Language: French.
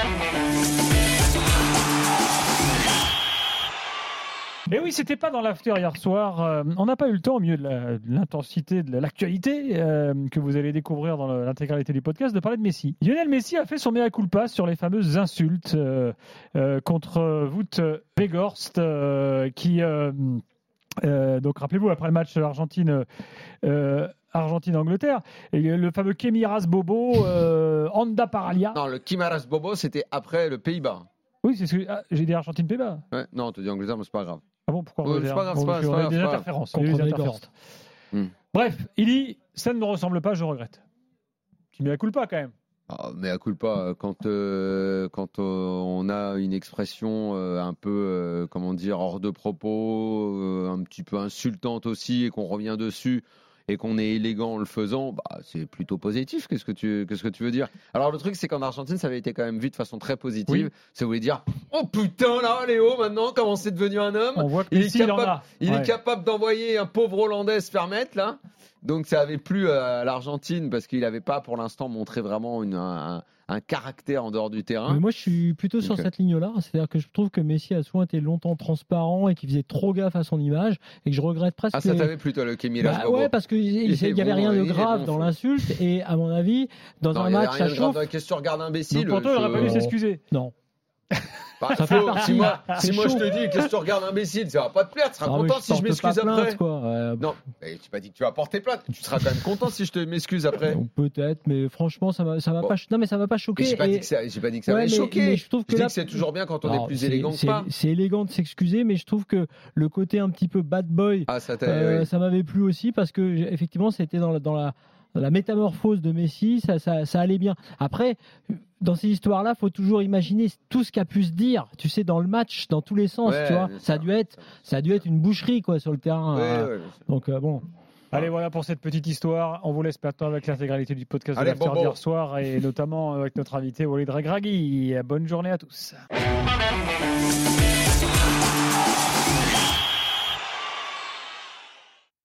Et oui, c'était pas dans l'after hier soir. On n'a pas eu le temps, au milieu de l'intensité de l'actualité que vous allez découvrir dans l'intégralité du podcast, de parler de Messi. Lionel Messi a fait son mea culpa sur les fameuses insultes contre Wout Weghorst, qui donc rappelez-vous, après le match Argentine-Angleterre, et le fameux Kemiras Bobo, Anda Paralia. Non, le Kemiras Bobo, c'était après le Pays-Bas. Oui, c'est ce que j'ai dit, Argentine-Pays-Bas. Ouais, non, tu dis Angleterre, mais c'est pas grave. Ah bon, pourquoi c'est pas grave, c'est pas grave. Des interférences. Bref, il dit, ça ne me ressemble pas, je regrette. Tu mets la culpa quand même. Mais à culpa, quand on a une expression un peu, comment dire, hors de propos, un petit peu insultante aussi, et qu'on revient dessus, et qu'on est élégant en le faisant, c'est plutôt positif. Qu'est-ce que tu veux dire ? Alors le truc, c'est qu'en Argentine, ça avait été quand même vu de façon très positive. Oui. Ça voulait dire, oh putain là, Léo, maintenant, comment c'est devenu un homme ? On voit que il est capable d'envoyer un pauvre Hollandais se faire mettre là. Donc ça avait plu à l'Argentine parce qu'il n'avait pas pour l'instant montré vraiment un caractère en dehors du terrain. Mais moi je suis plutôt sur cette ligne-là, c'est-à-dire que je trouve que Messi a souvent été longtemps transparent et qu'il faisait trop gaffe à son image et que je regrette presque. Ah ça t'avait plu toi le Kemiras Bobo ? Ouais, parce qu'il n'y avait rien de grave dans l'insulte et à mon avis dans un match ça chauffe. Qu'est-ce que tu regardes imbécile ? Donc pour toi il n'aurait pas dû s'excuser. Non. Ça fait partie. Si moi je te dis qu'est-ce que tu regardes imbécile, ça va pas te plaire, tu seras content si je m'excuse après. Non, mais tu m'as dit que tu vas porter plainte, tu seras quand même content si je te m'excuse après. Peut-être, mais franchement ça m'a pas. Non mais ça m'a pas choqué. J'ai pas dit que ça m'avait choqué. Mais je trouve que là, que c'est toujours bien quand on est plus élégant que pas. C'est élégant de s'excuser, mais je trouve que le côté un petit peu bad boy, ça m'avait plu aussi parce que effectivement c'était dans la métamorphose de Messi, ça allait bien. Après, dans ces histoires-là, faut toujours imaginer tout ce qu'a pu se dire, tu sais, dans le match, dans tous les sens, tu vois. Ça a dû être une boucherie, quoi, sur le terrain. Donc, bon. Allez, voilà pour cette petite histoire. On vous laisse maintenant avec l'intégralité du podcast de l'after d'hier soir et notamment avec notre invité Walid Regragui. Bonne journée à tous.